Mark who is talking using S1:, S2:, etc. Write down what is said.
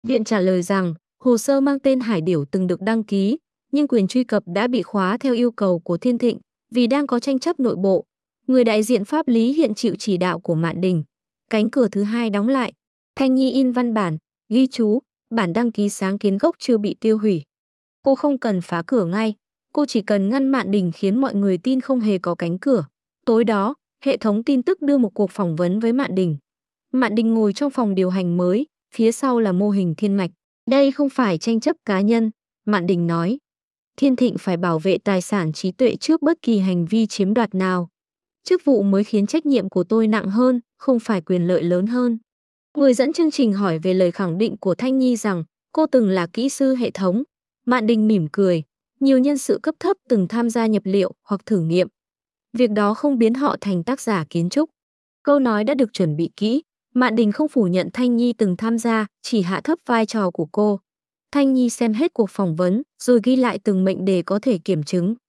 S1: Viện trả lời rằng hồ sơ mang tên Hải Điểu từng được đăng ký, nhưng quyền truy cập đã bị khóa theo yêu cầu của Thiên Thịnh vì đang có tranh chấp nội bộ. Người đại diện pháp lý hiện chịu chỉ đạo của Mạn Đình. Cánh cửa thứ hai đóng lại. Thanh Nhi in văn bản, ghi chú, bản đăng ký sáng kiến gốc chưa bị tiêu hủy. Cô không cần phá cửa ngay, cô chỉ cần ngăn Mạn Đình khiến mọi người tin không hề có cánh cửa. Tối đó, hệ thống tin tức đưa một cuộc phỏng vấn với Mạn Đình. Mạn Đình ngồi trong phòng điều hành mới, phía sau là mô hình thiên mạch. Đây không phải tranh chấp cá nhân, Mạn Đình nói. Thiên Thịnh phải bảo vệ tài sản trí tuệ trước bất kỳ hành vi chiếm đoạt nào. Chức vụ mới khiến trách nhiệm của tôi nặng hơn, không phải quyền lợi lớn hơn. Người dẫn chương trình hỏi về lời khẳng định của Thanh Nhi rằng cô từng là kỹ sư hệ thống. Mạn Đình mỉm cười. Nhiều nhân sự cấp thấp từng tham gia nhập liệu hoặc thử nghiệm. Việc đó không biến họ thành tác giả kiến trúc. Câu nói đã được chuẩn bị kỹ. Mạn Đình không phủ nhận Thanh Nhi từng tham gia, chỉ hạ thấp vai trò của cô. Thanh Nhi xem hết cuộc phỏng vấn, rồi ghi lại từng mệnh đề có thể kiểm chứng.